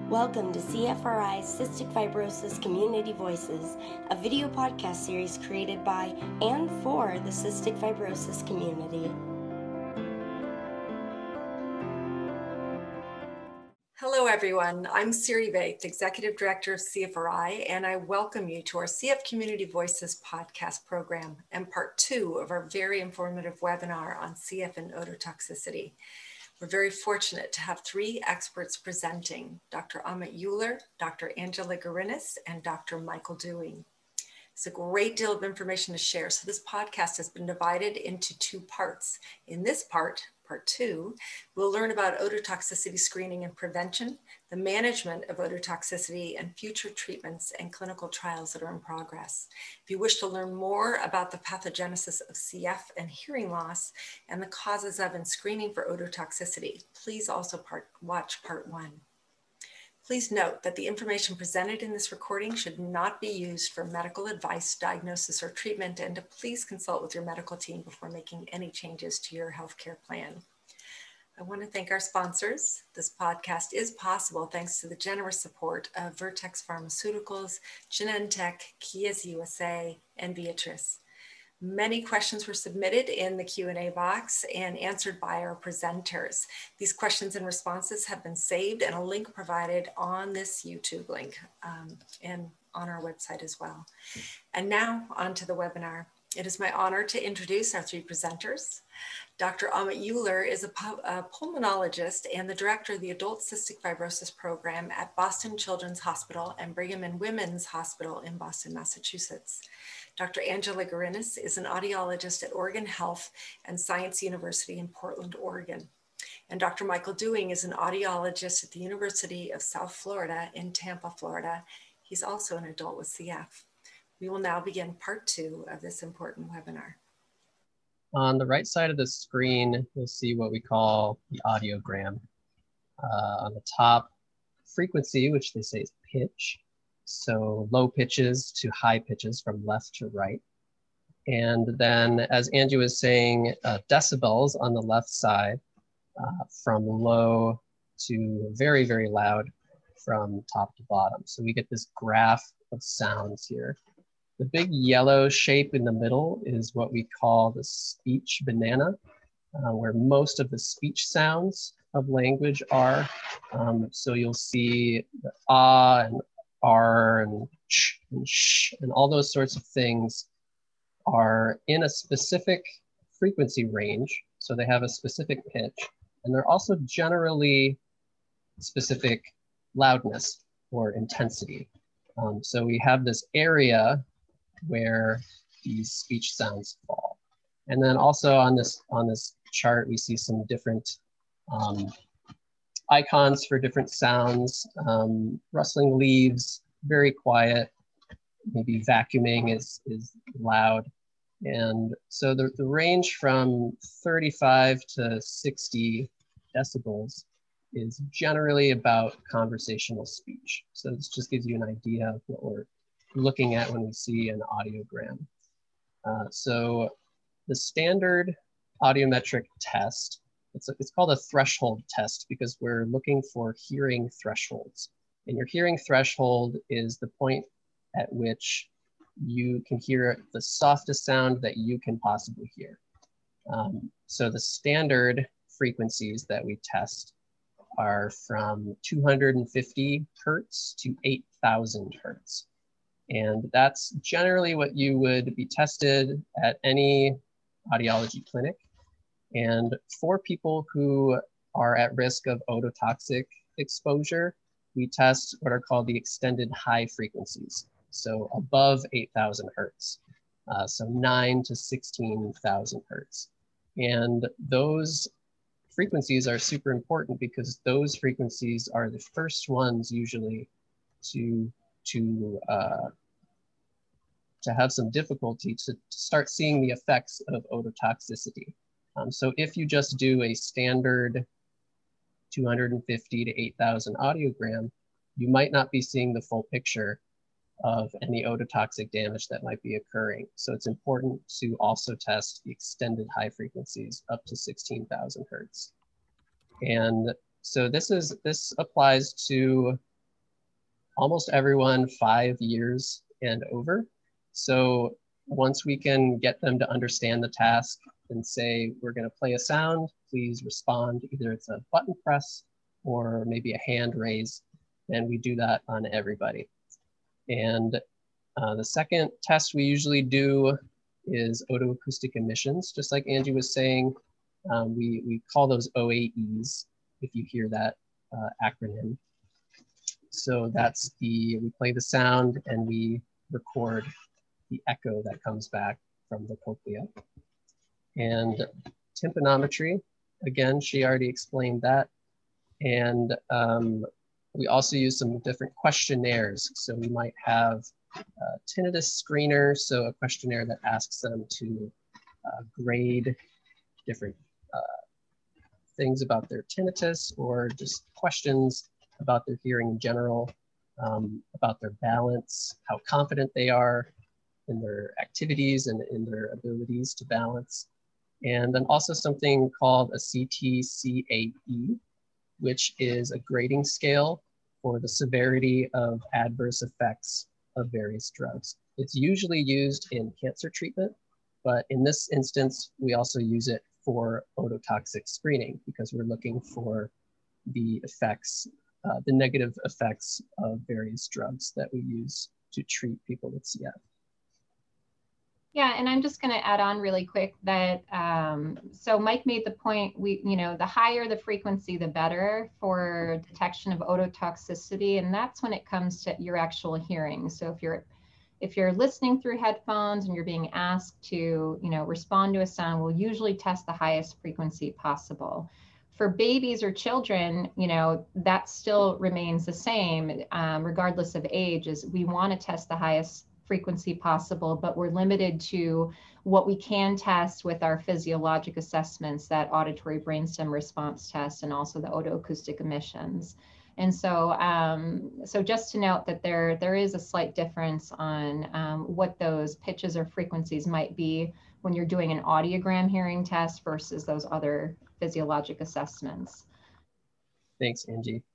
Welcome to CFRI's Cystic Fibrosis Community Voices, a video podcast series created by and for the cystic fibrosis community. Hello, everyone. I'm Siri Vaith, Executive Director of CFRI, and I welcome you to our CF Community Voices podcast program and part 2 of our very informative webinar on CF and ototoxicity. We're very fortunate to have 3 experts presenting, Dr. Amit Euler, Dr. Angela Gurinis, and Dr. Michael Dewing. It's a great deal of information to share. So this podcast has been divided into 2 parts. In this part 2, we'll learn about ototoxicity screening and prevention, the management of ototoxicity, and future treatments and clinical trials that are in progress. If you wish to learn more about the pathogenesis of CF and hearing loss and the causes of and screening for ototoxicity, please also watch part 1. Please note that the information presented in this recording should not be used for medical advice, diagnosis, or treatment, and to please consult with your medical team before making any changes to your healthcare plan. I want to thank our sponsors. This podcast is possible thanks to the generous support of Vertex Pharmaceuticals, Genentech, Kias USA, and Viatris. Many questions were submitted in the Q&A box and answered by our presenters. These questions and responses have been saved and a link provided on this YouTube link and on our website as well. And now on to the webinar. It is my honor to introduce our 3 presenters. Dr. Amit Euler is a pulmonologist and the director of the Adult Cystic Fibrosis Program at Boston Children's Hospital and Brigham and Women's Hospital in Boston, Massachusetts. Dr. Angela Gurinis is an audiologist at Oregon Health and Science University in Portland, Oregon. And Dr. Michael Dewing is an audiologist at the University of South Florida in Tampa, Florida. He's also an adult with CF. We will now begin part 2 of this important webinar. On the right side of the screen, you'll see what we call the audiogram. On the top, frequency, which they say is pitch. So low pitches to high pitches from left to right. And then, as Angie was saying, decibels on the left side from low to very, very loud from top to bottom. So we get this graph of sounds here. The big yellow shape in the middle is what we call the speech banana, where most of the speech sounds of language are. So you'll see the ah and R and ch and sh and all those sorts of things are in a specific frequency range. So they have a specific pitch, and they're also generally specific loudness or intensity. So we have this area where these speech sounds fall. And then also on this chart, we see some different icons for different sounds. Rustling leaves, very quiet. Maybe vacuuming is loud. And so the range from 35 to 60 decibels is generally about conversational speech. So this just gives you an idea of what we're looking at when we see an audiogram. So the standard audiometric test, it's called a threshold test because we're looking for hearing thresholds. And your hearing threshold is the point at which you can hear the softest sound that you can possibly hear. So the standard frequencies that we test are from 250 hertz to 8,000 hertz. And that's generally what you would be tested at any audiology clinic. And for people who are at risk of ototoxic exposure, we test what are called the extended high frequencies. So above 8,000 hertz, so 9 to 16,000 hertz. And those frequencies are super important because those frequencies are the first ones usually to have some difficulty to start seeing the effects of ototoxicity. So if you just do a standard 250 to 8,000 audiogram, you might not be seeing the full picture of any ototoxic damage that might be occurring. So it's important to also test the extended high frequencies up to 16,000 hertz. And so this applies to almost everyone 5 years and over. So once we can get them to understand the task and say, we're going to play a sound, please respond. Either it's a button press or maybe a hand raise, and we do that on everybody. And the second test we usually do is otoacoustic emissions. Just like Angie was saying, we call those OAEs, if you hear that acronym. So that's we play the sound and we record the echo that comes back from the cochlea. And tympanometry, again, she already explained that. And we also use some different questionnaires. So we might have a tinnitus screener, so a questionnaire that asks them to grade different things about their tinnitus, or just questions about their hearing in general, about their balance, how confident they are in their activities and in their abilities to balance. And then also something called a CTCAE, which is a grading scale for the severity of adverse effects of various drugs. It's usually used in cancer treatment, but in this instance, we also use it for ototoxic screening because we're looking for the effects, the negative effects of various drugs that we use to treat people with CF. Yeah, and I'm just going to add on really quick that, so Mike made the point, the higher the frequency, the better for detection of ototoxicity. And that's when it comes to your actual hearing. So if you're listening through headphones and you're being asked to, respond to a sound, we'll usually test the highest frequency possible. For babies or children, that still remains the same, regardless of age, is we want to test the highest frequency possible, but we're limited to what we can test with our physiologic assessments, that auditory brainstem response test, and also the otoacoustic emissions. And so, so just to note that there is a slight difference on what those pitches or frequencies might be when you're doing an audiogram hearing test versus those other physiologic assessments. Thanks, Angie.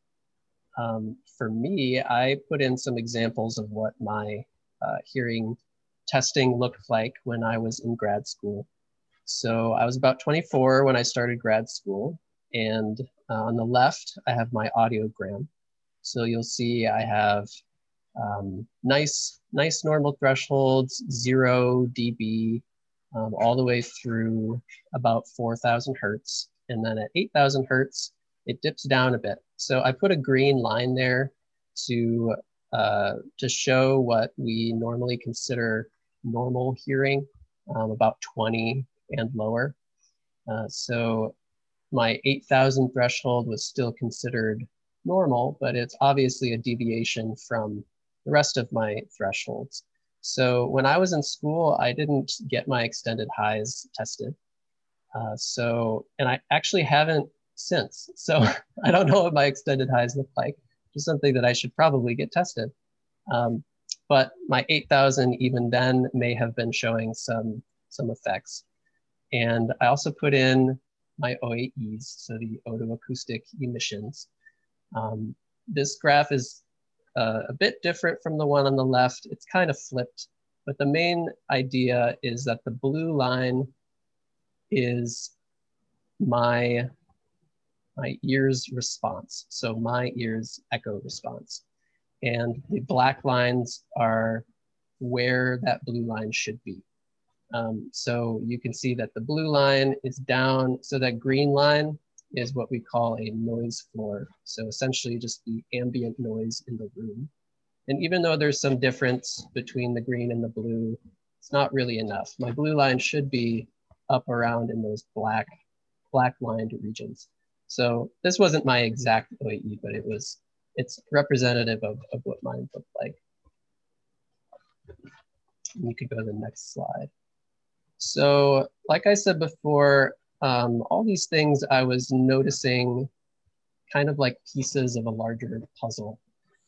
For me, I put in some examples of what my hearing testing looked like when I was in grad school. So I was about 24 when I started grad school, and on the left, I have my audiogram. So you'll see I have nice normal thresholds, 0 dB, all the way through about 4,000 hertz. And then at 8,000 hertz, it dips down a bit. So I put a green line there to show what we normally consider normal hearing, about 20 and lower. So my 8,000 threshold was still considered normal, but it's obviously a deviation from the rest of my thresholds. So when I was in school, I didn't get my extended highs tested. And I actually haven't since. So I don't know what my extended highs look like. Just something that I should probably get tested. But my 8,000 even then may have been showing some effects. And I also put in my OAEs, so the otoacoustic emissions. This graph is a bit different from the one on the left. It's kind of flipped, but the main idea is that the blue line is my ear's response, so my ear's echo response. And the black lines are where that blue line should be. So you can see that the blue line is down, so that green line is what we call a noise floor. So essentially just the ambient noise in the room. And even though there's some difference between the green and the blue, it's not really enough. My blue line should be up around in those black lined regions. So this wasn't my exact OAE, but it's representative of what mine looked like. You could go to the next slide. So like I said before, all these things I was noticing kind of like pieces of a larger puzzle.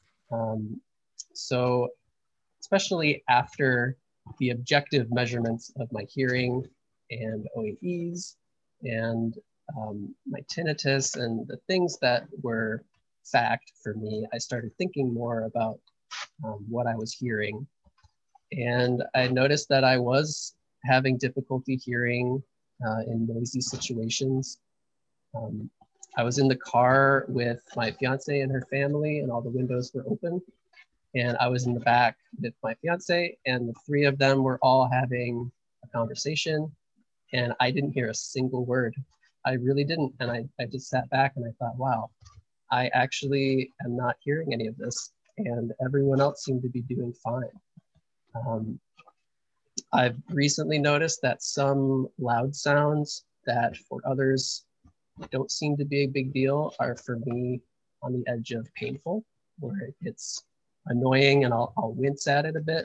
So especially after the objective measurements of my hearing and OAEs and my tinnitus and the things that were fact for me, I started thinking more about what I was hearing. And I noticed that I was having difficulty hearing in noisy situations. I was in the car with my fiance and her family, and all the windows were open. And I was in the back with my fiance, and the three of them were all having a conversation, and I didn't hear a single word. I really didn't. And I just sat back and I thought, wow, I actually am not hearing any of this, and everyone else seemed to be doing fine. I've recently noticed that some loud sounds that for others don't seem to be a big deal are for me on the edge of painful, where it's annoying and I'll wince at it a bit.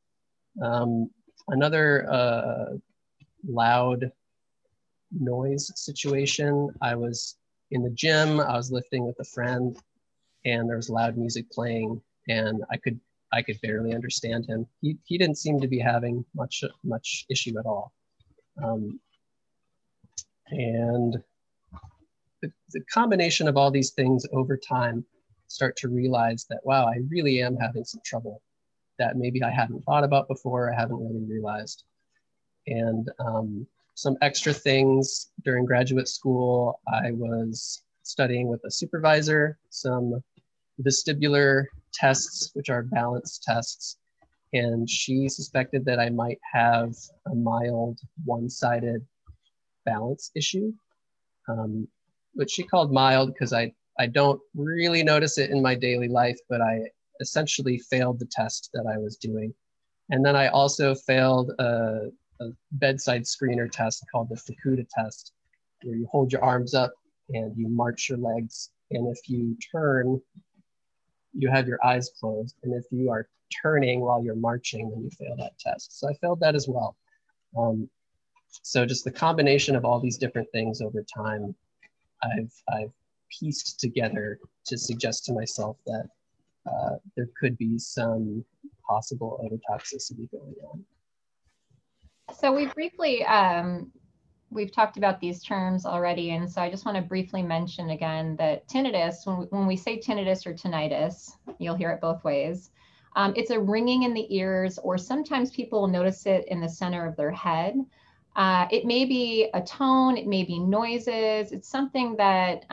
Another loud noise situation, I was in the gym, I was lifting with a friend, and there was loud music playing, and I could barely understand him. He didn't seem to be having much issue at all. And the combination of all these things over time, start to realize that, wow, I really am having some trouble that maybe I hadn't thought about before, I haven't really realized. And some extra things during graduate school, I was studying with a supervisor, some vestibular tests, which are balance tests. And she suspected that I might have a mild one-sided balance issue, which she called mild because I don't really notice it in my daily life, but I essentially failed the test that I was doing. And then I also failed a bedside screener test called the Fukuda test, where you hold your arms up and you march your legs. And if you turn, you have your eyes closed. And if you are turning while you're marching, then you fail that test. So I failed that as well. So just the combination of all these different things over time, I've pieced together to suggest to myself that there could be some possible ototoxicity going on. So we briefly, we've talked about these terms already, and so I just want to briefly mention again that tinnitus, when we say tinnitus or tinnitus, you'll hear it both ways. It's a ringing in the ears, or sometimes people will notice it in the center of their head. It may be a tone, it may be noises. It's something that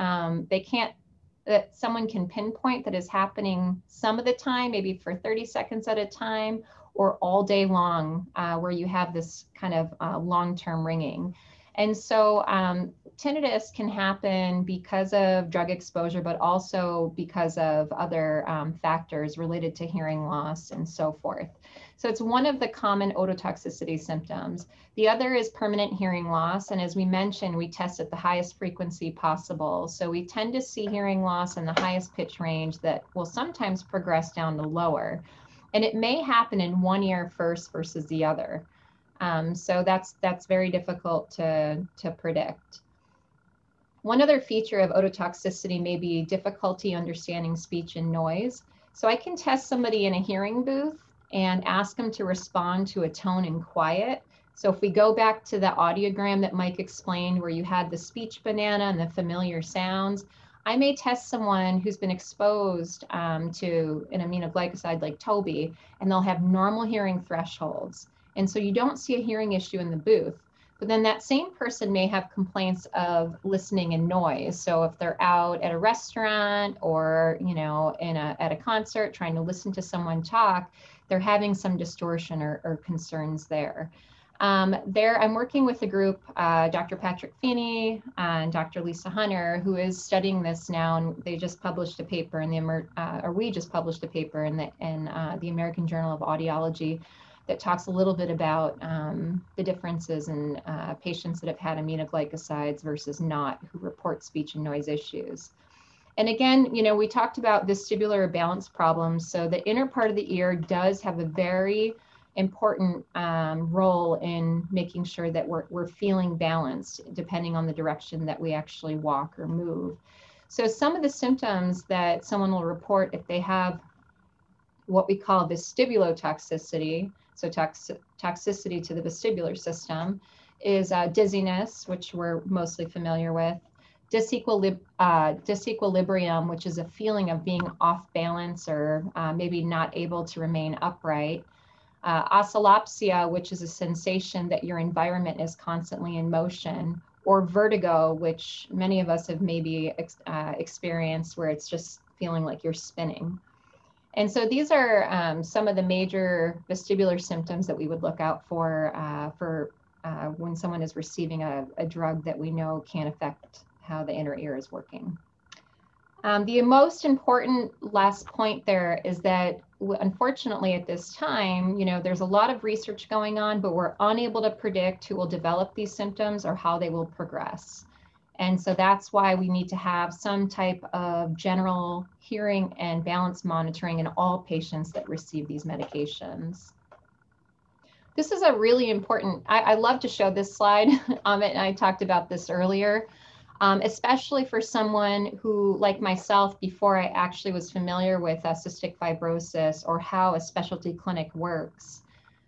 that someone can pinpoint that is happening some of the time, maybe for 30 seconds at a time, or all day long, where you have this kind of long-term ringing. And so tinnitus can happen because of drug exposure, but also because of other factors related to hearing loss and so forth. So it's one of the common ototoxicity symptoms. The other is permanent hearing loss. And as we mentioned, we test at the highest frequency possible. So we tend to see hearing loss in the highest pitch range that will sometimes progress down to lower. And it may happen in one ear first versus the other. So that's very difficult to predict. One other feature of ototoxicity may be difficulty understanding speech and noise. So I can test somebody in a hearing booth and ask them to respond to a tone in quiet. So if we go back to the audiogram that Mike explained, where you had the speech banana and the familiar sounds, I may test someone who's been exposed to an aminoglycoside like Toby, and they'll have normal hearing thresholds. And so you don't see a hearing issue in the booth, but then that same person may have complaints of listening and noise. So if they're out at a restaurant or, you know, at a concert trying to listen to someone talk, they're having some distortion or concerns there. I'm working with a group, Dr. Patrick Feeney and Dr. Lisa Hunter, who is studying this now, and they just published a paper in we just published a paper in the American Journal of Audiology that talks a little bit about the differences in patients that have had aminoglycosides versus not, who report speech and noise issues. And again, you know, we talked about vestibular balance problems. So the inner part of the ear does have a very important role in making sure that we're feeling balanced depending on the direction that we actually walk or move. So some of the symptoms that someone will report if they have what we call vestibulotoxicity, so toxicity to the vestibular system, is dizziness, which we're mostly familiar with, disequilibrium, which is a feeling of being off balance or maybe not able to remain upright. Oscillopsia, which is a sensation that your environment is constantly in motion, or vertigo, which many of us have maybe experienced, where it's just feeling like you're spinning. And so these are some of the major vestibular symptoms that we would look out for when someone is receiving a drug that we know can affect how the inner ear is working. The most important last point there is that unfortunately at this time, there's a lot of research going on, but we're unable to predict who will develop these symptoms or how they will progress. And so that's why we need to have some type of general hearing and balance monitoring in all patients that receive these medications. This is a really important, I love to show this slide, and I talked about this earlier. Especially for someone who, like myself, before I actually was familiar with cystic fibrosis or how a specialty clinic works.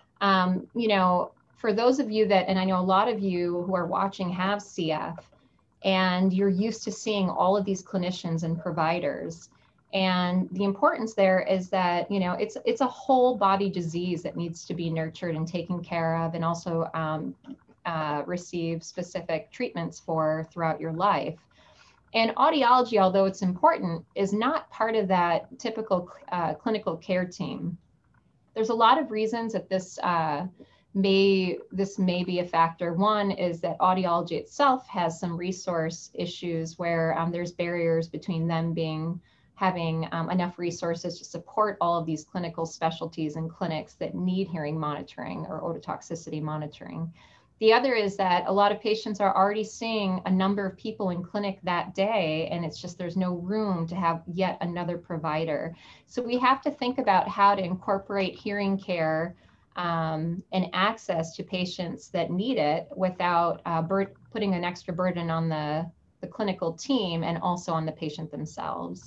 For those of you that, and I know a lot of you who are watching have CF, and you're used to seeing all of these clinicians and providers. And the importance there is that, it's a whole body disease that needs to be nurtured and taken care of, and also receive specific treatments for throughout your life. And audiology, although it's important, is not part of that typical clinical care team. There's a lot of reasons that this may be a factor. One is that audiology itself has some resource issues where there's barriers between them having enough resources to support all of these clinical specialties and clinics that need hearing monitoring or ototoxicity monitoring. The other is that a lot of patients are already seeing a number of people in clinic that day, and it's just there's no room to have yet another provider. So we have to think about how to incorporate hearing care and access to patients that need it without putting an extra burden on the clinical team and also on the patient themselves.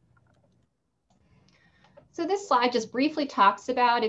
So this slide just briefly talks about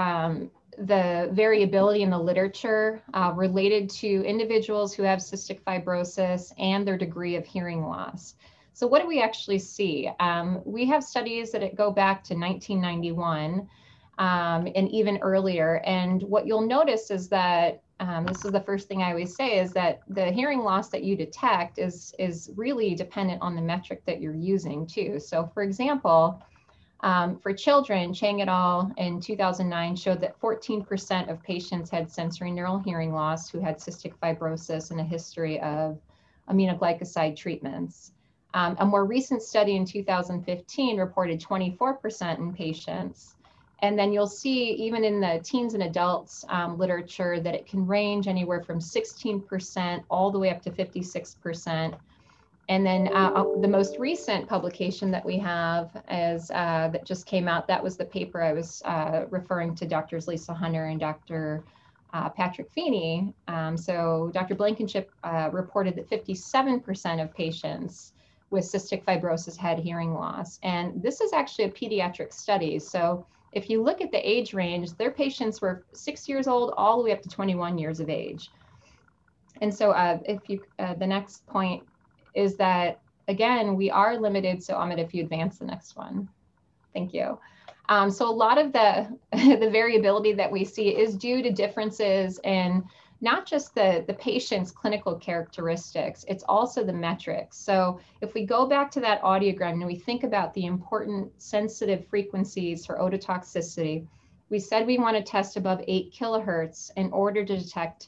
the variability in the literature related to individuals who have cystic fibrosis and their degree of hearing loss. So what do we actually see? We have studies that go back to 1991 and even earlier. And what you'll notice is that this is the first thing I always say, is that the hearing loss that you detect is really dependent on the metric that you're using too. So for example, for children, Chang et al. In 2009 showed that 14% of patients had sensory neural hearing loss who had cystic fibrosis and a history of aminoglycoside treatments. A more recent study in 2015 reported 24% in patients. And then you'll see even in the teens and adults literature that it can range anywhere from 16% all the way up to 56%. And then the most recent publication that we have is that just came out. That was the paper I was referring to, Drs. Lisa Hunter and Dr. Patrick Feeney. So Dr. Blankenship reported that 57% of patients with cystic fibrosis had hearing loss. And this is actually a pediatric study. So if you look at the age range, their patients were 6 years old all the way up to 21 years of age. And so the next point is that, again, we are limited. So Amit, if you advance the next one. Thank you. So a lot of the variability that we see is due to differences in not just the patient's clinical characteristics, it's also the metrics. So if we go back to that audiogram and we think about the important sensitive frequencies for ototoxicity, we said we want to test above 8 kilohertz in order to detect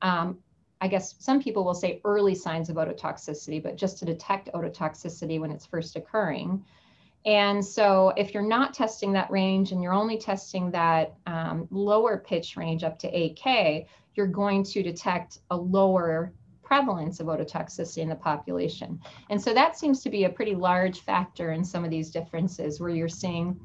I guess some people will say early signs of ototoxicity, but just to detect ototoxicity when it's first occurring. And so if you're not testing that range and you're only testing that lower pitch range up to 8K, you're going to detect a lower prevalence of ototoxicity in the population. And so that seems to be a pretty large factor in some of these differences where you're seeing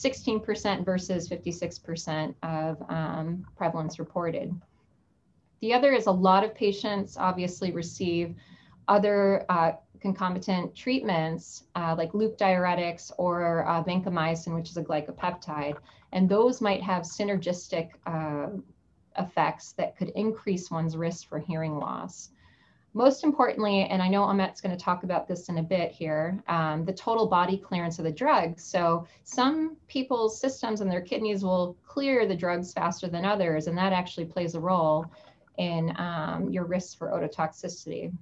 16% versus 56% of prevalence reported. The other is a lot of patients obviously receive other concomitant treatments like loop diuretics or vancomycin, which is a glycopeptide, and those might have synergistic effects that could increase one's risk for hearing loss. Most importantly, and I know Amit's going to talk about this in a bit here, the total body clearance of the drugs. So some people's systems and their kidneys will clear the drugs faster than others, and that actually plays a role in your risks for ototoxicity.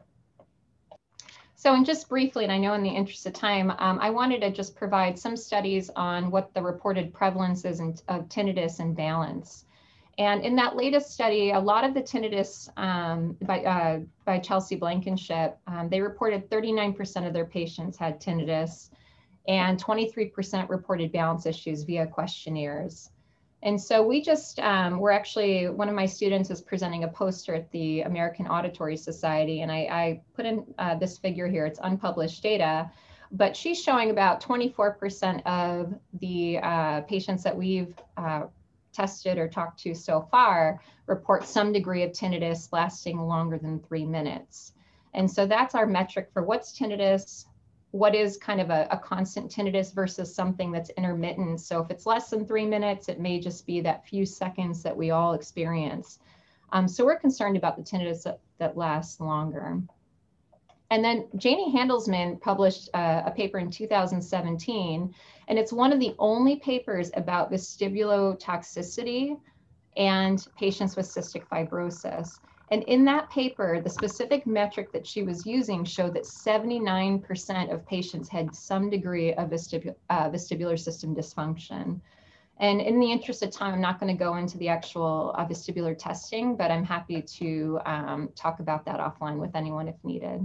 So, and just briefly, and I know in the interest of time, I wanted to just provide some studies on what the reported prevalence is of tinnitus and balance. And in that latest study, a lot of the tinnitus by Chelsea Blankenship, they reported 39% of their patients had tinnitus and 23% reported balance issues via questionnaires. And so we just, we're actually, one of my students is presenting a poster at the American Auditory Society, and I put in this figure here, it's unpublished data, but she's showing about 24% of the patients that we've tested or talked to so far report some degree of tinnitus lasting longer than 3 minutes. And so that's our metric for what's tinnitus, what is kind of a constant tinnitus versus something that's intermittent. So if it's less than 3 minutes, it may just be that few seconds that we all experience. So we're concerned about the tinnitus that lasts longer. And then Janie Handelsman published a paper in 2017, and it's one of the only papers about vestibulotoxicity and patients with cystic fibrosis. And in that paper, the specific metric that she was using showed that 79% of patients had some degree of vestibular system dysfunction. And in the interest of time, I'm not going to go into the actual vestibular testing, but I'm happy to talk about that offline with anyone if needed.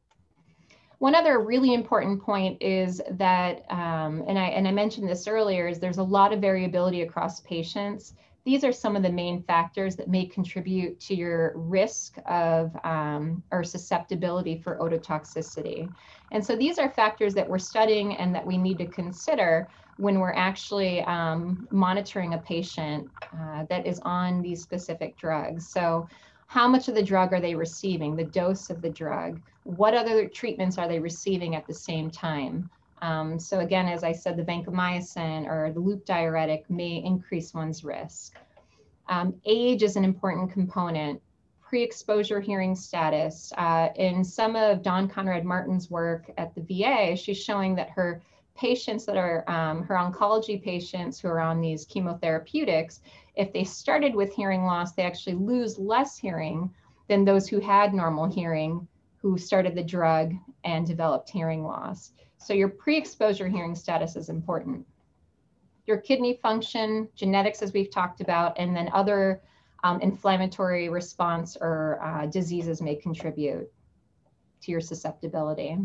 One other really important point is that, and I mentioned this earlier, is there's a lot of variability across patients. These are some of the main factors that may contribute to your risk of or susceptibility for ototoxicity. And so these are factors that we're studying and that we need to consider when we're actually monitoring a patient that is on these specific drugs. So how much of the drug are they receiving, the dose of the drug, what other treatments are they receiving at the same time? So again, as I said, the vancomycin or the loop diuretic may increase one's risk. Age is an important component. Pre-exposure hearing status. In some of Dawn Conrad Martin's work at the VA, she's showing that her patients that are her oncology patients who are on these chemotherapeutics, if they started with hearing loss, they actually lose less hearing than those who had normal hearing, who started the drug and developed hearing loss. So your pre-exposure hearing status is important. Your kidney function, genetics, as we've talked about, and then other inflammatory response or diseases may contribute to your susceptibility.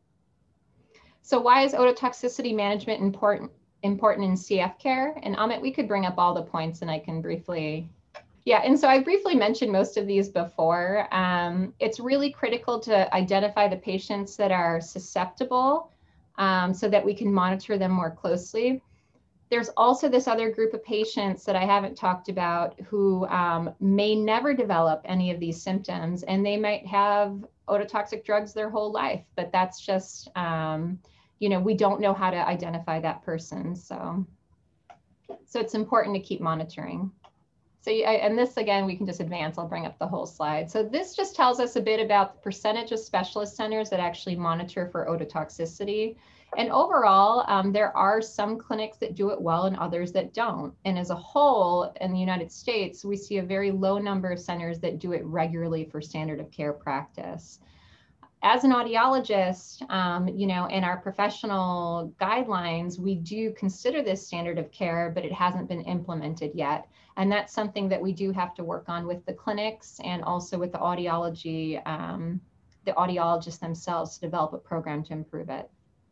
So why is ototoxicity management important in CF care? And Amit, we could bring up all the points and I can briefly, yeah, and so I briefly mentioned most of these before. It's really critical to identify the patients that are susceptible so that we can monitor them more closely. There's also this other group of patients that I haven't talked about who may never develop any of these symptoms, and they might have ototoxic drugs their whole life, but that's just, you know, we don't know how to identify that person. So it's important to keep monitoring. So, and this again, we can just advance, I'll bring up the whole slide. So this just tells us a bit about the percentage of specialist centers that actually monitor for ototoxicity. And overall, there are some clinics that do it well and others that don't. And as a whole, in the United States, we see a very low number of centers that do it regularly for standard of care practice. As an audiologist, you know, in our professional guidelines, we do consider this standard of care, but it hasn't been implemented yet. And that's something that we do have to work on with the clinics and also with the audiology, the audiologists themselves to develop a program to improve it.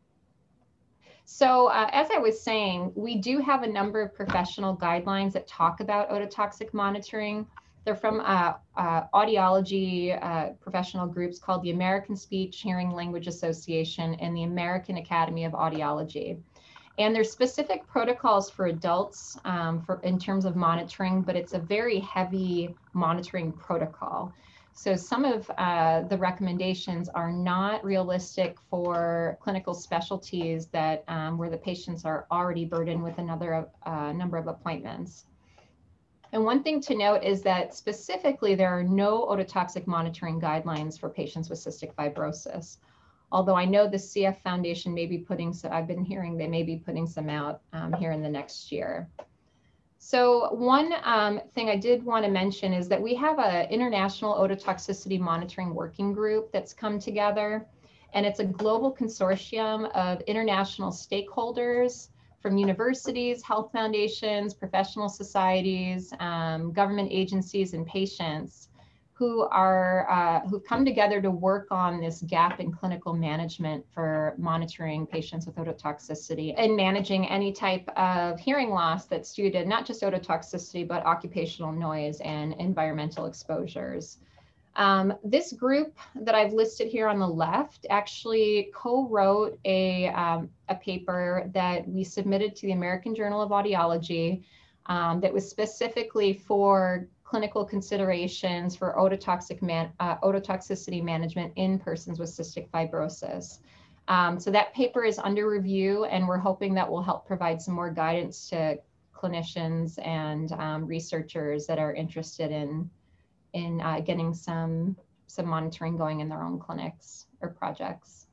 So as I was saying, we do have a number of professional guidelines that talk about ototoxic monitoring. They're from audiology professional groups called the American Speech Hearing Language Association and the American Academy of Audiology. And there's specific protocols for adults in terms of monitoring, but it's a very heavy monitoring protocol. So some of the recommendations are not realistic for clinical specialties that where the patients are already burdened with another number of appointments. And one thing to note is that specifically there are no ototoxic monitoring guidelines for patients with cystic fibrosis. Although I know the CF Foundation may be putting some, I've been hearing they may be putting some out here in the next year. So one thing I did want to mention is that we have an international ototoxicity monitoring working group that's come together, and it's a global consortium of international stakeholders from universities, health foundations, professional societies, government agencies, and patients who who've come together to work on this gap in clinical management for monitoring patients with ototoxicity and managing any type of hearing loss that's due to not just ototoxicity, but occupational noise and environmental exposures. This group that I've listed here on the left actually co-wrote a paper that we submitted to the American Journal of Audiology that was specifically for clinical considerations for ototoxicity management in persons with cystic fibrosis. So that paper is under review, and we're hoping that will help provide some more guidance to clinicians and researchers that are interested in getting some monitoring going in their own clinics or projects.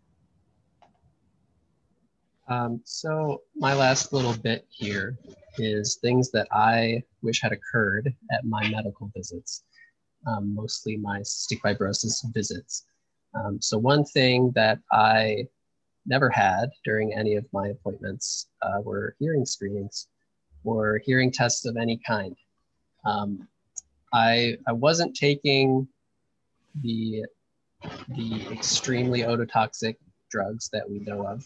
So my last little bit here is things that I wish had occurred at my medical visits, mostly my cystic fibrosis visits. So one thing that I never had during any of my appointments were hearing screenings or hearing tests of any kind. I wasn't taking the extremely ototoxic drugs that we know of.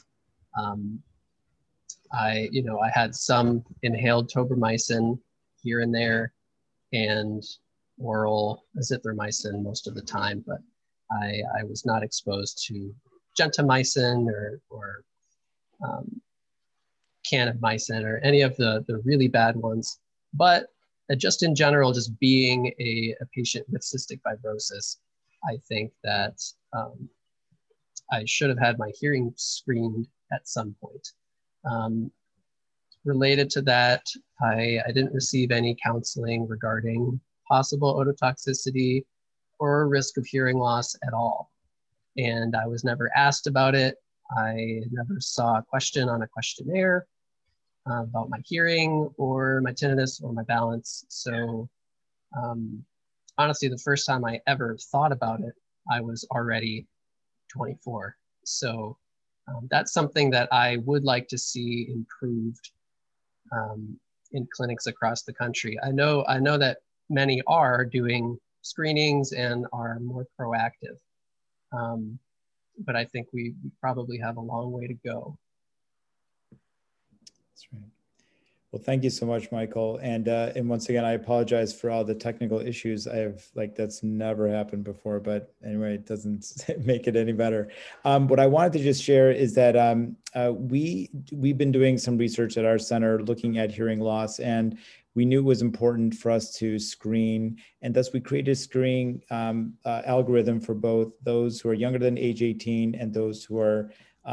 I had some inhaled tobramycin here and there and oral azithromycin most of the time, but I was not exposed to gentamicin or kanamycin or any of the really bad ones. But just in general, just being a patient with cystic fibrosis, I think that I should have had my hearing screened at some point. Related to that, I didn't receive any counseling regarding possible ototoxicity or risk of hearing loss at all. And I was never asked about it. I never saw a question on a questionnaire about my hearing or my tinnitus or my balance. So honestly, the first time I ever thought about it, I was already 24. So that's something that I would like to see improved in clinics across the country. I know that many are doing screenings and are more proactive, but I think we probably have a long way to go. That's right. Well, thank you so much, Michael. And once again, I apologize for all the technical issues. That's never happened before, but anyway, it doesn't make it any better. What I wanted to just share is that we've been doing some research at our center looking at hearing loss, and we knew it was important for us to screen, and thus we created a screening algorithm for both those who are younger than age 18 and those who are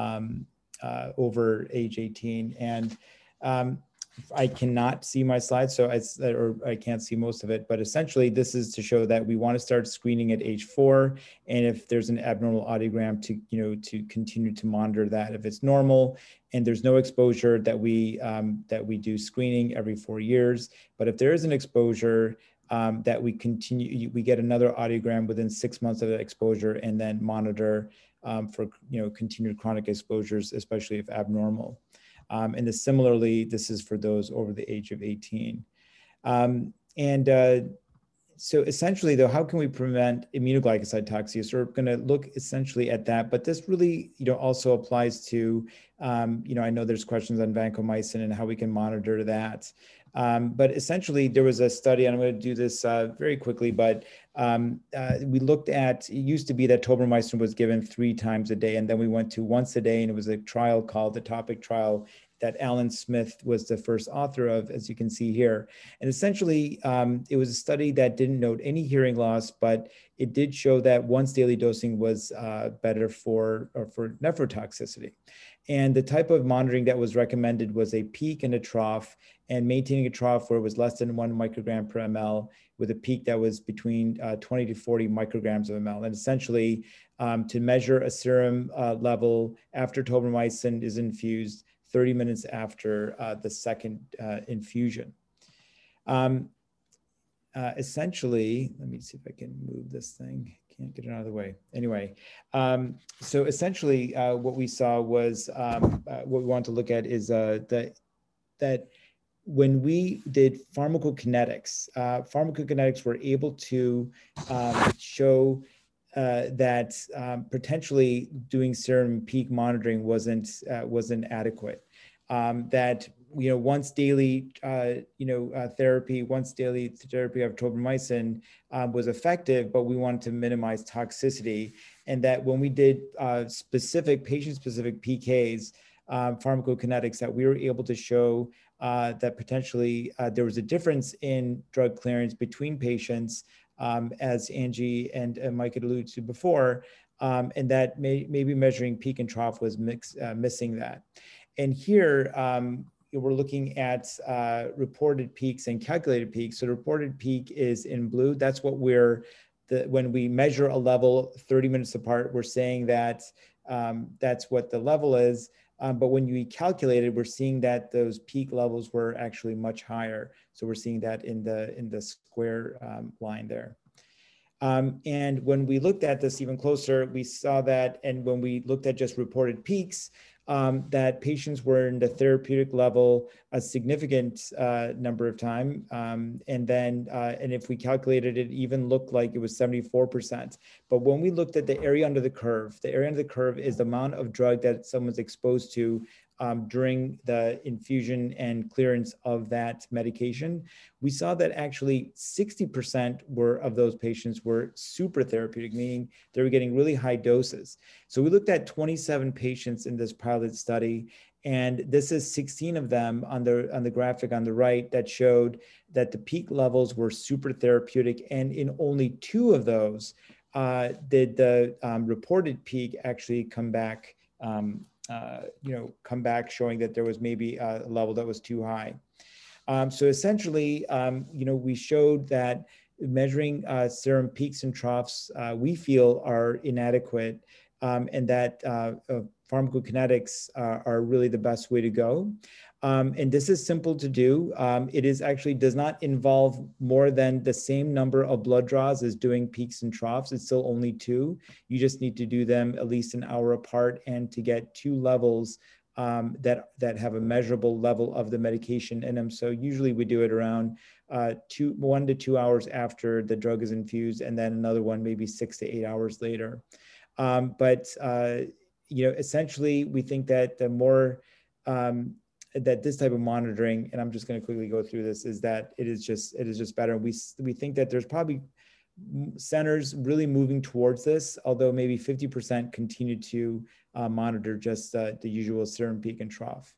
over age 18. And I cannot see my slides, so or I can't see most of it, but essentially this is to show that we want to start screening at age 4. And if there's an abnormal audiogram to continue to monitor that. If it's normal and there's no exposure, that we do screening every 4 years. But if there is an exposure, that we get another audiogram within 6 months of the exposure and then monitor for continued chronic exposures, especially if abnormal. And similarly, this is for those over the age of 18. So essentially, though, how can we prevent immunoglycoside toxicity? So we're going to look essentially at that, but this really, also applies to, I know there's questions on vancomycin and how we can monitor that. But essentially, there was a study, and I'm going to do this very quickly, but we looked at, it used to be that tobramycin was given 3 times a day, and then we went to once a day, and it was a trial called the TOPIC trial that Alan Smith was the first author of, as you can see here. And essentially, it was a study that didn't note any hearing loss, but it did show that once daily dosing was better for nephrotoxicity. And the type of monitoring that was recommended was a peak and a trough, and maintaining a trough where it was less than 1 microgram per ml with a peak that was between 20 to 40 micrograms of ml. And essentially to measure a serum level after tobramycin is infused 30 minutes after the second infusion. Essentially, let me see if I can move this thing. Can't get it out of the way. Anyway, so essentially what we saw was, what we want to look at is that when we did pharmacokinetics, pharmacokinetics were able to show that potentially doing serum peak monitoring wasn't adequate. That once daily therapy, once daily therapy of tobramycin was effective, but we wanted to minimize toxicity, and that when we did patient-specific PKs, pharmacokinetics, that we were able to show that potentially there was a difference in drug clearance between patients, as Angie and Mike had alluded to before, and that maybe measuring peak and trough was missing that. And here we're looking at reported peaks and calculated peaks. So the reported peak is in blue. That's what when we measure a level 30 minutes apart, we're saying that that's what the level is. But when you calculate it, we're seeing that those peak levels were actually much higher. So we're seeing that in the square line there. And when we looked at this even closer, we saw that, and when we looked at just reported peaks, that patients were in the therapeutic level a significant number of time. And if we calculated it, even looked like it was 74%. But when we looked at the area under the curve is the amount of drug that someone's exposed to during the infusion and clearance of that medication. We saw that actually 60% of those patients were super therapeutic, meaning they were getting really high doses. So we looked at 27 patients in this pilot study, and this is 16 of them on the graphic on the right that showed that the peak levels were super therapeutic, and in only 2 of those did the reported peak actually come back showing that there was maybe a level that was too high. So essentially, we showed that measuring serum peaks and troughs, we feel are inadequate, and that pharmacokinetics are really the best way to go. And this is simple to do. It does not involve more than the same number of blood draws as doing peaks and troughs. It's still only 2. You just need to do them at least an hour apart, and to get 2 levels that have a measurable level of the medication in them. So usually we do it around 1 to 2 hours after the drug is infused, and then another one maybe 6 to 8 hours later. Essentially, we think that the more that this type of monitoring, and I'm just going to quickly go through this, is that it is just better. We think that there's probably centers really moving towards this, although maybe 50% continue to monitor just the usual serum peak and trough.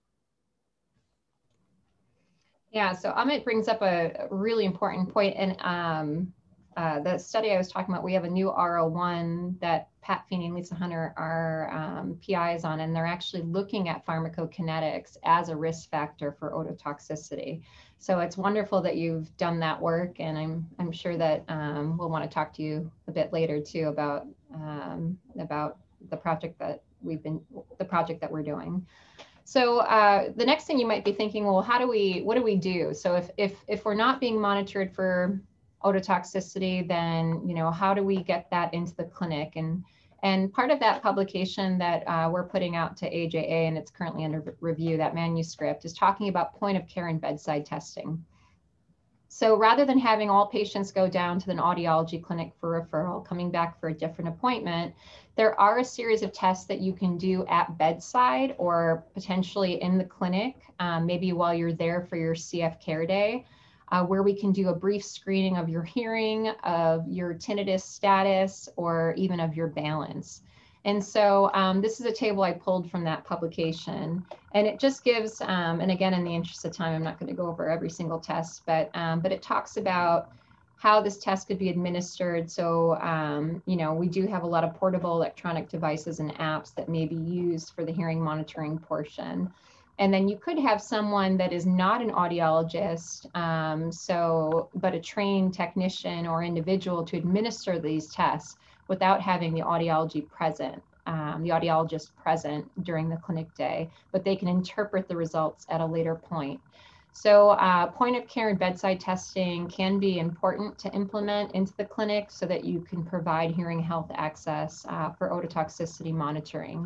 Yeah, so Amit brings up a really important point, and the study I was talking about, we have a new R01 that Pat Feeney and Lisa Hunter are PIs on, and they're actually looking at pharmacokinetics as a risk factor for ototoxicity. So it's wonderful that you've done that work, and I'm sure that we'll want to talk to you a bit later too about the project that we're doing. So the next thing you might be thinking, well, what do we do? So if we're not being monitored for ototoxicity, then how do we get that into the clinic? And part of that publication that we're putting out to AJA, and it's currently under review, that manuscript, is talking about point of care and bedside testing. So rather than having all patients go down to an audiology clinic for referral, coming back for a different appointment, there are a series of tests that you can do at bedside or potentially in the clinic, maybe while you're there for your CF Care Day, where we can do a brief screening of your hearing, of your tinnitus status, or even of your balance. And so this is a table I pulled from that publication, and it just gives, and again, in the interest of time, I'm not going to go over every single test, but it talks about how this test could be administered. So, you know, we do have a lot of portable electronic devices and apps that may be used for the hearing monitoring portion. And then you could have someone that is not an audiologist, but a trained technician or individual to administer these tests without having the audiologist present during the clinic day, but they can interpret the results at a later point. So point of care and bedside testing can be important to implement into the clinic so that you can provide hearing health access for ototoxicity monitoring.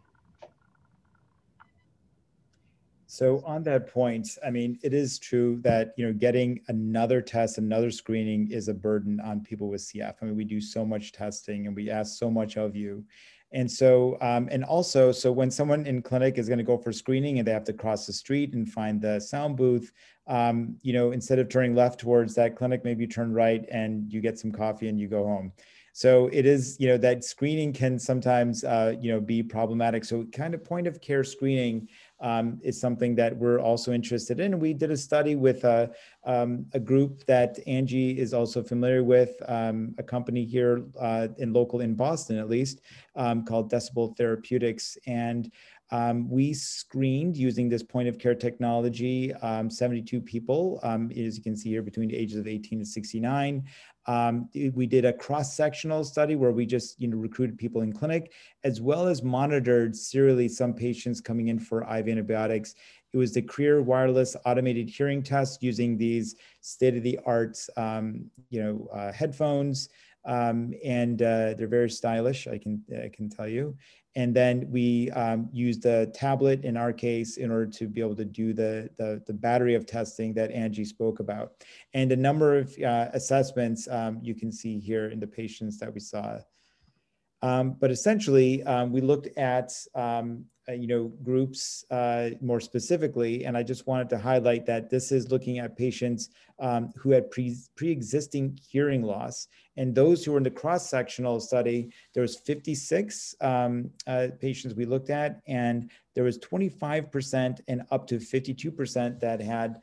So on that point, I mean, it is true that, you know, getting another test, another screening is a burden on people with CF. I mean, we do so much testing and we ask so much of you. And so, and also, so when someone in clinic is going to go for screening and they have to cross the street and find the sound booth, you know, instead of turning left towards that clinic, maybe you turn right and you get some coffee and you go home. So it is, you know, that screening can sometimes, you know, be problematic. So kind of point of care screening is something that we're also interested in. We did a study with a group that Angie is also familiar with, a company here local in Boston, at least, called Decibel Therapeutics. And we screened using this point of care technology, 72 people, as you can see here, between the ages of 18 and 69. We did a cross-sectional study where we just, you know, recruited people in clinic, as well as monitored serially some patients coming in for IV antibiotics. It was the Creer wireless automated hearing test using these state-of-the-art, you know, headphones, and they're very stylish, I can tell you. And then we used a tablet in our case in order to be able to do the battery of testing that Angie spoke about. And a number of assessments you can see here in the patients that we saw. But essentially, we looked at you know, groups more specifically, and I just wanted to highlight that this is looking at patients who had pre-existing hearing loss. And those who were in the cross-sectional study, there was 56 patients we looked at, and there was 25% and up to 52% that had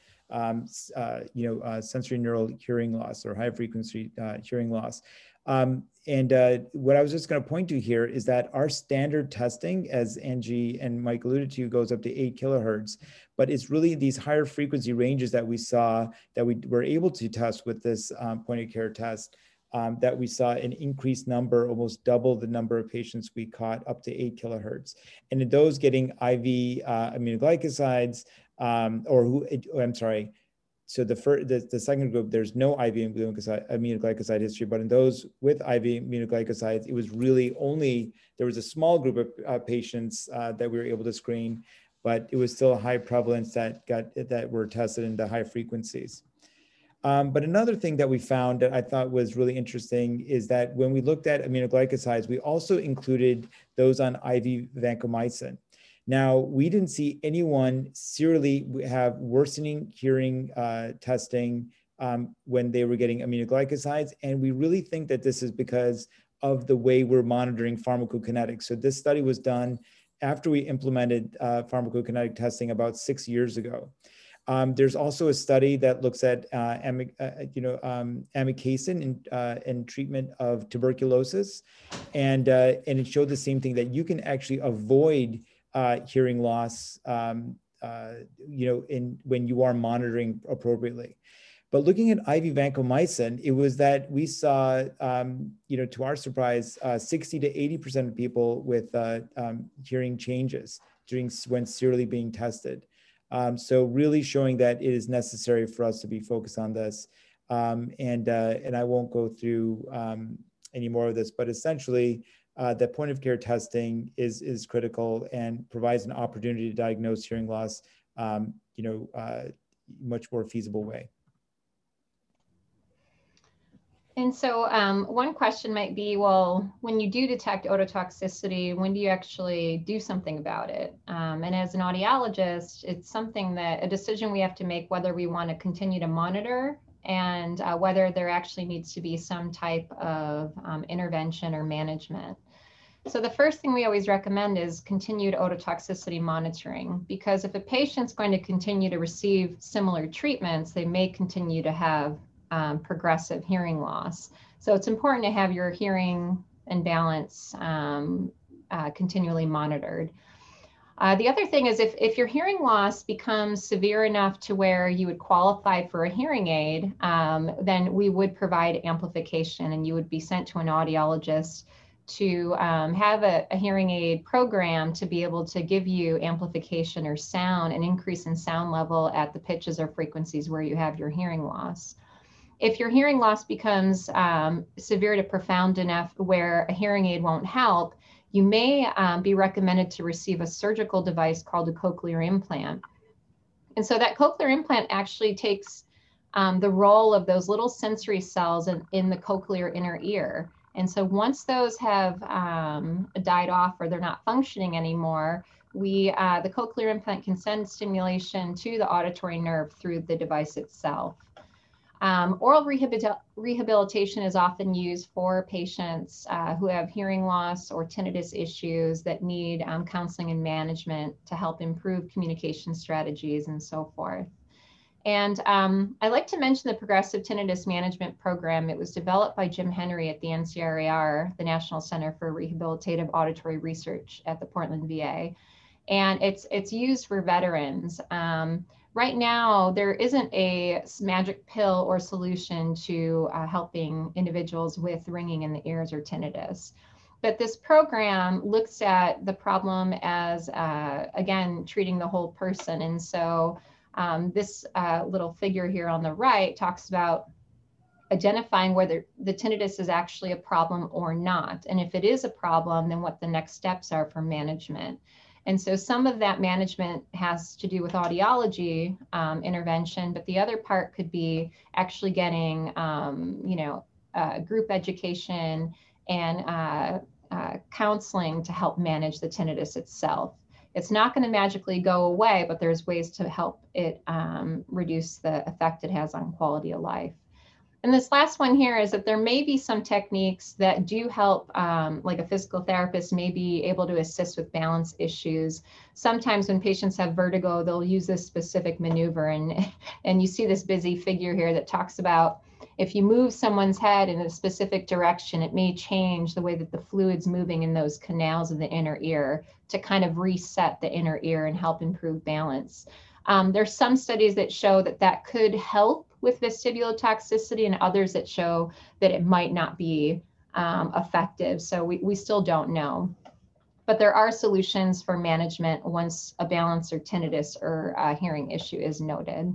you know, sensory neural hearing loss or high frequency hearing loss. And what I was just going to point to here is that our standard testing, as Angie and Mike alluded to, goes up to 8 kilohertz, but it's really these higher frequency ranges that we saw that we were able to test with this point of care test, that we saw an increased number, almost double the number of patients we caught, up to 8 kilohertz. And in those getting IV aminoglycosides, so the second group, there's no IV aminoglycoside history, but in those with IV aminoglycosides, it was really only, there was a small group of patients that we were able to screen, but it was still a high prevalence that were tested in the high frequencies. But another thing that we found that I thought was really interesting is that when we looked at aminoglycosides, we also included those on IV vancomycin. Now, we didn't see anyone serially have worsening hearing testing when they were getting aminoglycosides. And we really think that this is because of the way we're monitoring pharmacokinetics. So this study was done after we implemented pharmacokinetic testing about 6 years ago. There's also a study that looks at amikacin in treatment of tuberculosis. And it showed the same thing, that you can actually avoid hearing loss, you know, when you are monitoring appropriately. But looking at IV vancomycin, it was that we saw, you know, to our surprise, 60 to 80% of people with hearing changes when serially being tested. So really showing that it is necessary for us to be focused on this. And I won't go through any more of this, but essentially, the point of care testing is critical and provides an opportunity to diagnose hearing loss, you know, much more feasible way. And so one question might be, well, when you do detect ototoxicity, when do you actually do something about it? And as an audiologist, it's something that, a decision we have to make whether we want to continue to monitor and whether there actually needs to be some type of intervention or management. So the first thing we always recommend is continued ototoxicity monitoring, because if a patient's going to continue to receive similar treatments, they may continue to have progressive hearing loss. So it's important to have your hearing and balance continually monitored. The other thing is if your hearing loss becomes severe enough to where you would qualify for a hearing aid, then we would provide amplification and you would be sent to an audiologist to have a hearing aid program to be able to give you amplification or sound, an increase in sound level at the pitches or frequencies where you have your hearing loss. If your hearing loss becomes severe to profound enough where a hearing aid won't help, you may be recommended to receive a surgical device called a cochlear implant. And so that cochlear implant actually takes the role of those little sensory cells in the cochlear inner ear. And so once those have died off or they're not functioning anymore, the cochlear implant can send stimulation to the auditory nerve through the device itself. Oral rehabilitation is often used for patients who have hearing loss or tinnitus issues that need counseling and management to help improve communication strategies and so forth. And I'd like to mention the Progressive Tinnitus Management Program. It was developed by Jim Henry at the NCRAR, the National Center for Rehabilitative Auditory Research at the Portland VA. And it's used for veterans. Right now, there isn't a magic pill or solution to helping individuals with ringing in the ears or tinnitus. But this program looks at the problem as, again, treating the whole person. And so this little figure here on the right talks about identifying whether the tinnitus is actually a problem or not. And if it is a problem, then what the next steps are for management. And so some of that management has to do with audiology intervention, but the other part could be actually getting, group education and counseling to help manage the tinnitus itself. It's not going to magically go away, but there's ways to help it reduce the effect it has on quality of life. And this last one here is that there may be some techniques that do help, like a physical therapist may be able to assist with balance issues. Sometimes when patients have vertigo, they'll use this specific maneuver. And you see this busy figure here that talks about if you move someone's head in a specific direction, it may change the way that the fluid's moving in those canals of the inner ear to kind of reset the inner ear and help improve balance. There's some studies that show that that could help with vestibulotoxicity and others that show that it might not be effective. So we still don't know. But there are solutions for management once a balance or tinnitus or hearing issue is noted.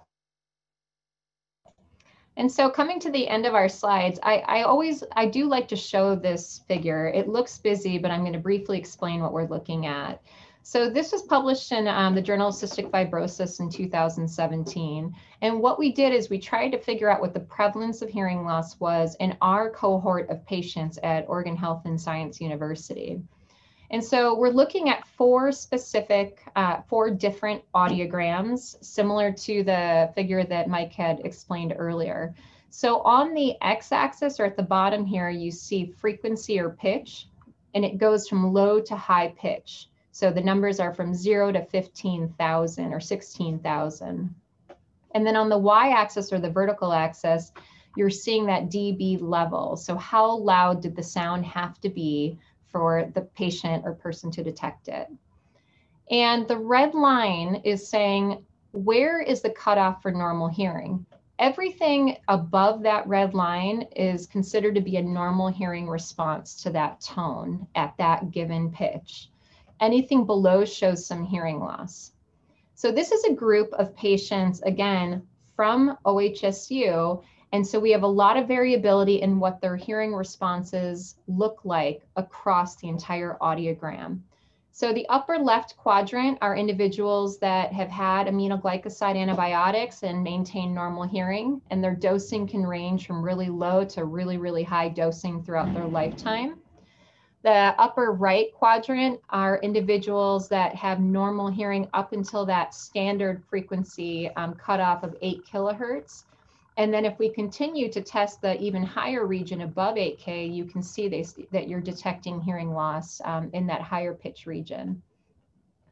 And so coming to the end of our slides, I do like to show this figure. It looks busy, but I'm going to briefly explain what we're looking at. So this was published in the Journal of Cystic Fibrosis in 2017. And what we did is we tried to figure out what the prevalence of hearing loss was in our cohort of patients at Oregon Health and Science University. And so we're looking at four different audiograms, similar to the figure that Mike had explained earlier. So on the x-axis or at the bottom here, you see frequency or pitch, and it goes from low to high pitch. So the numbers are from 0 to 15,000 or 16,000. And then on the y-axis or the vertical axis, you're seeing that dB level. So how loud did the sound have to be for the patient or person to detect it? And the red line is saying, where is the cutoff for normal hearing? Everything above that red line is considered to be a normal hearing response to that tone at that given pitch. Anything below shows some hearing loss. So this is a group of patients, again, from OHSU. And so we have a lot of variability in what their hearing responses look like across the entire audiogram. So the upper left quadrant are individuals that have had aminoglycoside antibiotics and maintain normal hearing, and their dosing can range from really low to really, really high dosing throughout their lifetime. The upper right quadrant are individuals that have normal hearing up until that standard frequency cutoff of 8 kilohertz. And then if we continue to test the even higher region above 8K, you can see that you're detecting hearing loss in that higher pitch region.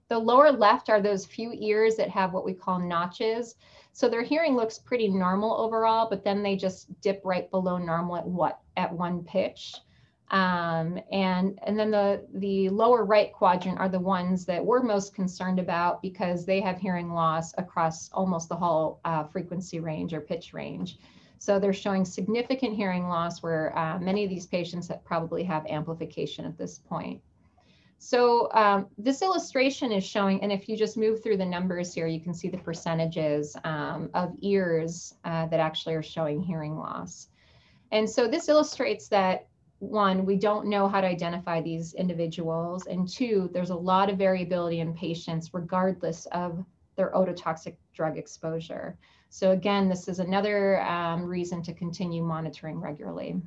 The lower left are those few ears that have what we call notches. So their hearing looks pretty normal overall, but then they just dip right below normal at one pitch. And then the lower right quadrant are the ones that we're most concerned about because they have hearing loss across almost the whole frequency range or pitch range. So they're showing significant hearing loss where many of these patients probably have amplification at this point. So this illustration is showing, and if you just move through the numbers here, you can see the percentages of ears that actually are showing hearing loss. And so this illustrates that, one, we don't know how to identify these individuals, and two, there's a lot of variability in patients regardless of their ototoxic drug exposure. So again, this is another reason to continue monitoring regularly.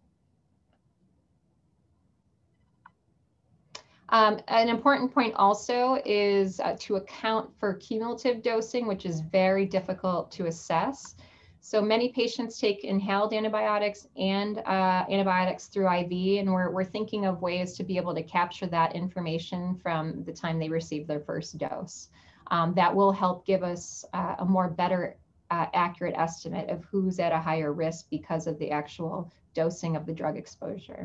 An important point also is to account for cumulative dosing, which is very difficult to assess. So many patients take inhaled antibiotics and antibiotics through IV, and we're thinking of ways to be able to capture that information from the time they receive their first dose. That will help give us a better accurate estimate of who's at a higher risk because of the actual dosing of the drug exposure.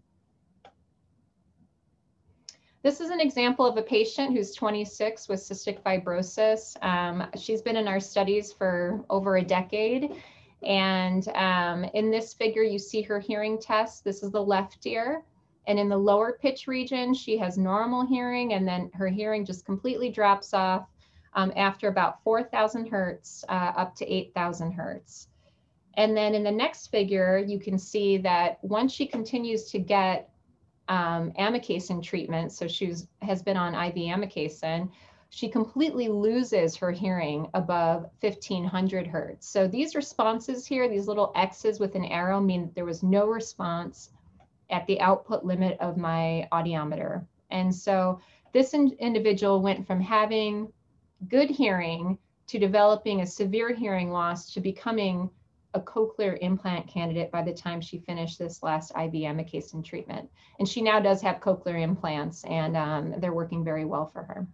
This is an example of a patient who's 26 with cystic fibrosis. She's been in our studies for over a decade. And in this figure, you see her hearing test. This is the left ear. And in the lower pitch region, she has normal hearing, and then her hearing just completely drops off after about 4,000 hertz up to 8,000 hertz. And then in the next figure, you can see that once she continues to get amikacin treatment, so she has been on IV amikacin, she completely loses her hearing above 1,500 hertz. So these responses here, these little X's with an arrow, mean there was no response at the output limit of my audiometer. And so this individual went from having good hearing to developing a severe hearing loss to becoming a cochlear implant candidate by the time she finished this last IV amikacin treatment. And she now does have cochlear implants, and they're working very well for her.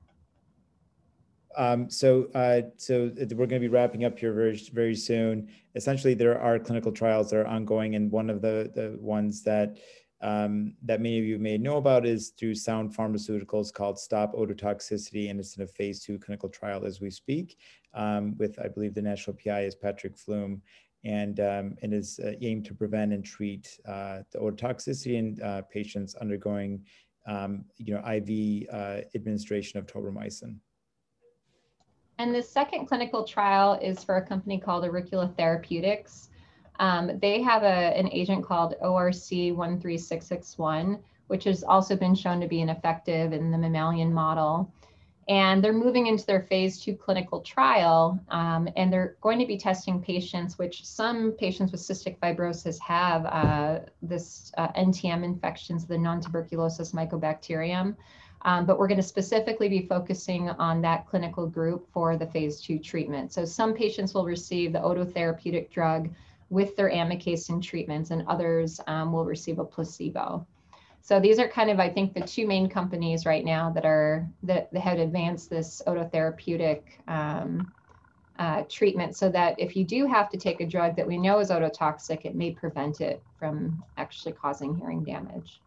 So we're going to be wrapping up here very, very soon. Essentially, there are clinical trials that are ongoing, and one of the ones that that many of you may know about is through Sound Pharmaceuticals called Stop Ototoxicity, and it's in a phase 2 clinical trial as we speak, with, I believe, the national PI is Patrick Flume, and is aimed to prevent and treat the ototoxicity in patients undergoing, IV administration of tobramycin. And the second clinical trial is for a company called Auricula Therapeutics. They have an agent called ORC13661, which has also been shown to be ineffective in the mammalian model. And they're moving into their phase 2 clinical trial, and they're going to be testing patients, which some patients with cystic fibrosis have this NTM infections, the non-tuberculosis mycobacterium. But we're going to specifically be focusing on that clinical group for the phase 2 treatment. So some patients will receive the ototherapeutic drug with their amikacin treatments, and others will receive a placebo. So these are kind of, I think, the two main companies right now that have advanced this ototherapeutic treatment, so that if you do have to take a drug that we know is ototoxic, it may prevent it from actually causing hearing damage.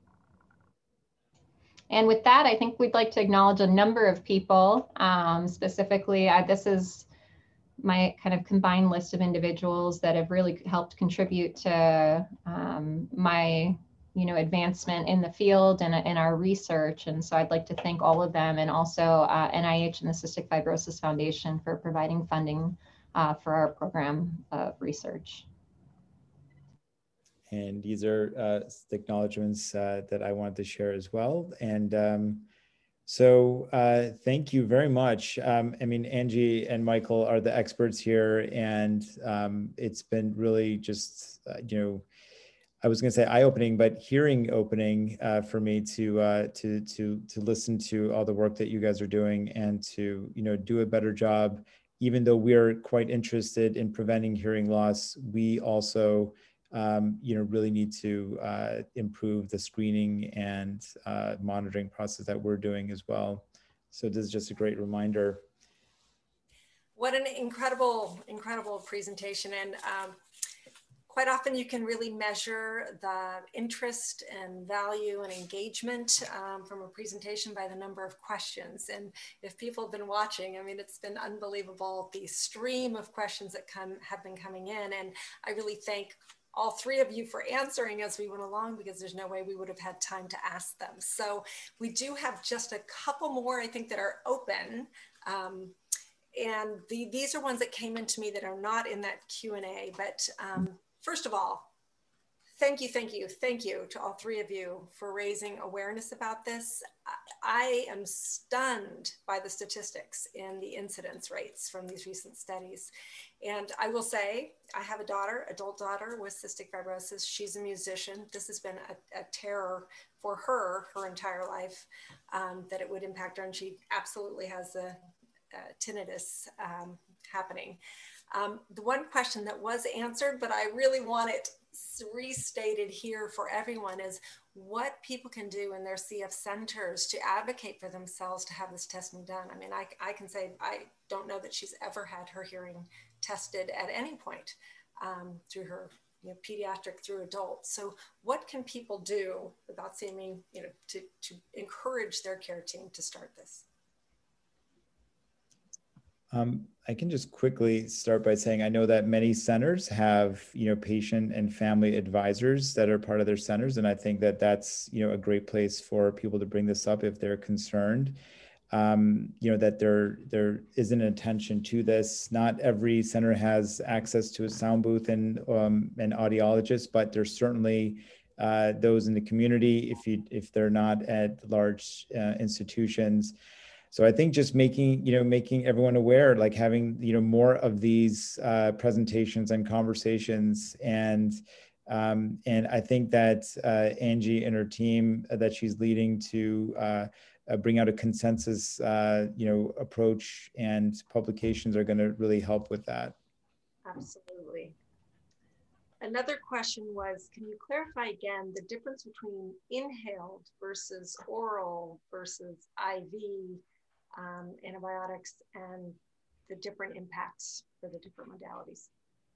And with that, I think we'd like to acknowledge a number of people. Specifically, this is my kind of combined list of individuals that have really helped contribute to my advancement in the field and in our research. And so I'd like to thank all of them, and also NIH and the Cystic Fibrosis Foundation for providing funding for our program of research. And these are acknowledgements that I wanted to share as well. And so thank you very much. I mean, Angie and Michael are the experts here, and it's been really just, I was going to say eye-opening, but hearing opening for me to listen to all the work that you guys are doing, and to do a better job. Even though we're quite interested in preventing hearing loss, we also really need to improve the screening and monitoring process that we're doing as well. So this is just a great reminder. What an incredible, incredible presentation. And quite often you can really measure the interest and value and engagement from a presentation by the number of questions. And if people have been watching, I mean, it's been unbelievable, the stream of questions that have been coming in. And I really thank all three of you for answering as we went along, because there's no way we would have had time to ask them. So we do have just a couple more, I think, that are open. And these are ones that came into me that are not in that Q&A, but first of all, thank you to all three of you for raising awareness about this. I am stunned by the statistics in the incidence rates from these recent studies. And I will say, I have a daughter, adult daughter with cystic fibrosis. She's a musician. This has been a terror for her entire life, that it would impact her. And she absolutely has the tinnitus happening. The one question that was answered, but I really want it restated here for everyone, is what people can do in their CF centers to advocate for themselves to have this testing done. I mean, I can say I don't know that she's ever had her hearing tested at any point through her pediatric through adult. So what can people do without seeming, to encourage their care team to start this? I can just quickly start by saying I know that many centers have, patient and family advisors that are part of their centers, and I think that that's, a great place for people to bring this up if they're concerned. That there is an attention to this. Not every center has access to a sound booth and an audiologist, but there's certainly those in the community if they're not at large institutions. So I think just making everyone aware, like having, more of these presentations and conversations. And I think that Angie and her team that she's leading to bring out a consensus, approach and publications are going to really help with that. Absolutely. Another question was, can you clarify again the difference between inhaled versus oral versus IV antibiotics and the different impacts for the different modalities?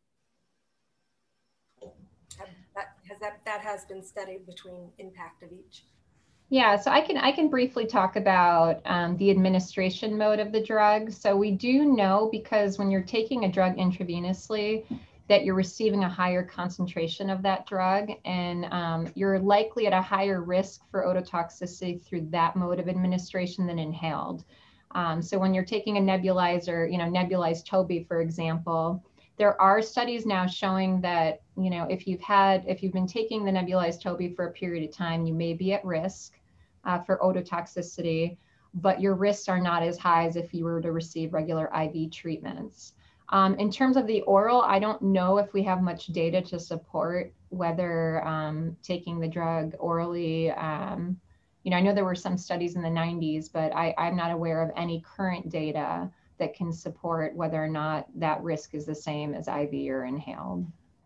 That has been studied between impact of each. Yeah, so I can briefly talk about the administration mode of the drug. So we do know, because when you're taking a drug intravenously, that you're receiving a higher concentration of that drug, and you're likely at a higher risk for ototoxicity through that mode of administration than inhaled. So when you're taking a nebulizer, nebulized Toby, for example, there are studies now showing that, if you've been taking the nebulized Toby for a period of time, you may be at risk for ototoxicity, but your risks are not as high as if you were to receive regular IV treatments. In terms of the oral, I don't know if we have much data to support whether taking the drug orally, I know there were some studies in the 90s, but I'm not aware of any current data that can support whether or not that risk is the same as IV or inhaled.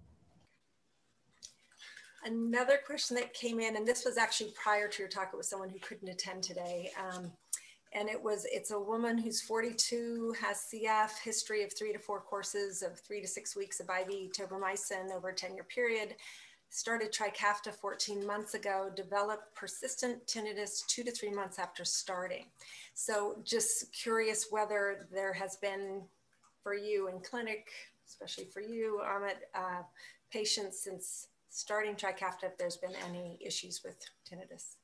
Another question that came in, and this was actually prior to your talk, it was someone who couldn't attend today. And it's a woman who's 42, has CF, history of 3 to 4 courses of 3 to 6 weeks of IV tobramycin over a 10-year period, started Trikafta 14 months ago, developed persistent tinnitus 2 to 3 months after starting. So just curious whether there has been, for you in clinic, especially for you, Amit, patients since starting Trikafta, if there's been any issues with tinnitus.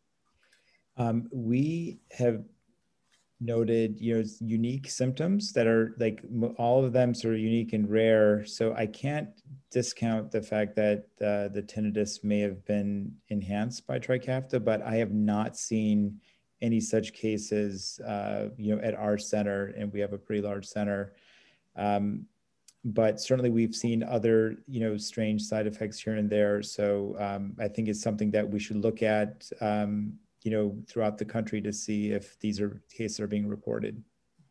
We have noted, unique symptoms that are like all of them sort of unique and rare. So I can't discount the fact that the tinnitus may have been enhanced by Trikafta, but I have not seen any such cases, at our center, and we have a pretty large center. But certainly we've seen other, strange side effects here and there. So I think it's something that we should look at, throughout the country to see if these are cases are being reported.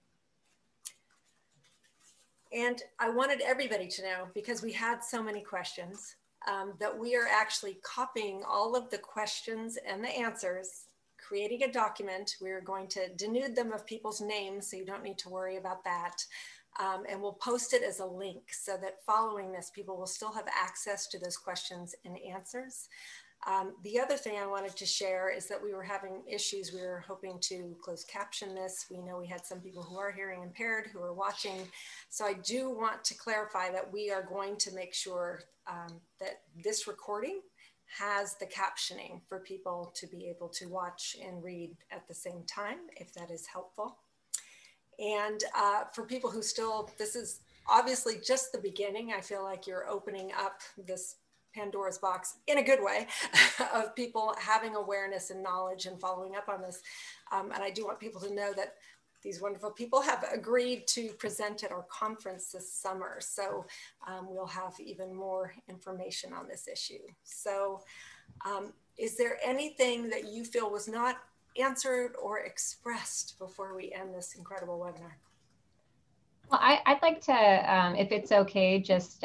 And I wanted everybody to know, because we had so many questions, that we are actually copying all of the questions and the answers, creating a document. We're going to denude them of people's names, so you don't need to worry about that. And we'll post it as a link so that following this, people will still have access to those questions and answers. The other thing I wanted to share is that we were having issues. We were hoping to close caption this. We know we had some people who are hearing impaired who are watching. So I do want to clarify that we are going to make sure that this recording has the captioning for people to be able to watch and read at the same time, if that is helpful. And for people who still, this is obviously just the beginning. I feel like you're opening up this Pandora's box in a good way of people having awareness and knowledge and following up on this. And I do want people to know that these wonderful people have agreed to present at our conference this summer. So we'll have even more information on this issue. So is there anything that you feel was not answered or expressed before we end this incredible webinar? Well, I'd like to, if it's okay, just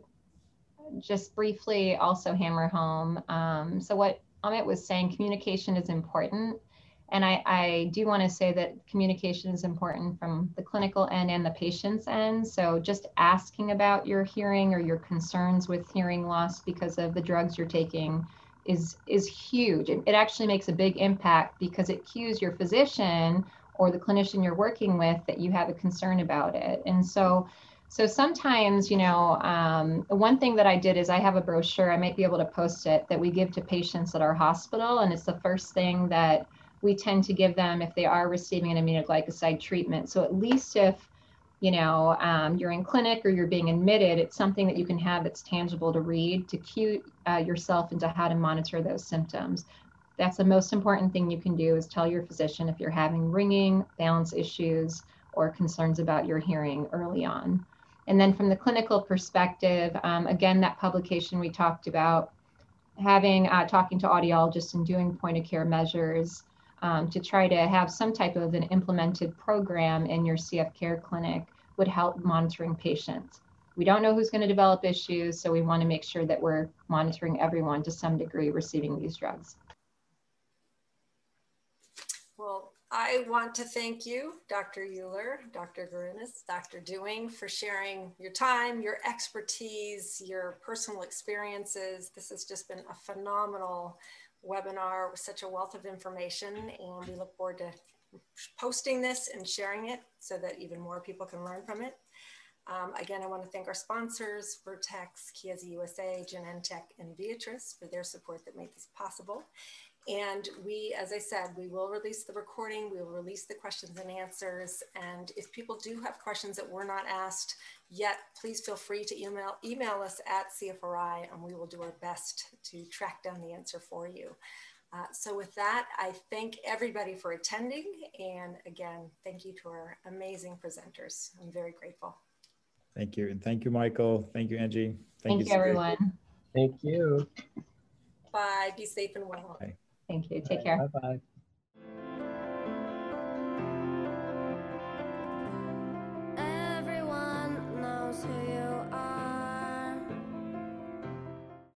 briefly also hammer home. So what Amit was saying, communication is important. And I do want to say that communication is important from the clinical end and the patient's end. So just asking about your hearing or your concerns with hearing loss because of the drugs you're taking is huge. It actually makes a big impact because it cues your physician or the clinician you're working with that you have a concern about it. And so sometimes, you know, one thing that I did is I have a brochure, I might be able to post it, that we give to patients at our hospital. And it's the first thing that we tend to give them if they are receiving an aminoglycoside treatment. So at least if, you know, you're in clinic or you're being admitted, it's something that you can have that's tangible to read, to cue yourself into how to monitor those symptoms. That's the most important thing you can do, is tell your physician if you're having ringing, balance issues, or concerns about your hearing early on. And then from the clinical perspective, again, that publication we talked about, having talking to audiologists and doing point of care measures to try to have some type of an implemented program in your CF care clinic would help monitoring patients. We don't know who's going to develop issues, so we want to make sure that we're monitoring everyone to some degree receiving these drugs. Well, I want to thank you, Dr. Euler, Dr. Gurunas, Dr. Dewing, for sharing your time, your expertise, your personal experiences. This has just been a phenomenal webinar with such a wealth of information, and we look forward to posting this and sharing it so that even more people can learn from it. Again, I want to thank our sponsors, Vertex, Chiesi USA, Genentech, and Viatris for their support that made this possible. And we, as I said, we will release the recording, we will release the questions and answers. And if people do have questions that were not asked yet, please feel free to email us at CFRI, and we will do our best to track down the answer for you. So with that, I thank everybody for attending. And again, thank you to our amazing presenters. I'm very grateful. Thank you. And thank you, Michael. Thank you, Angie. Thank you, everyone. Thank you. Bye. Be safe and well. Bye. Thank you. Take care. Bye-bye.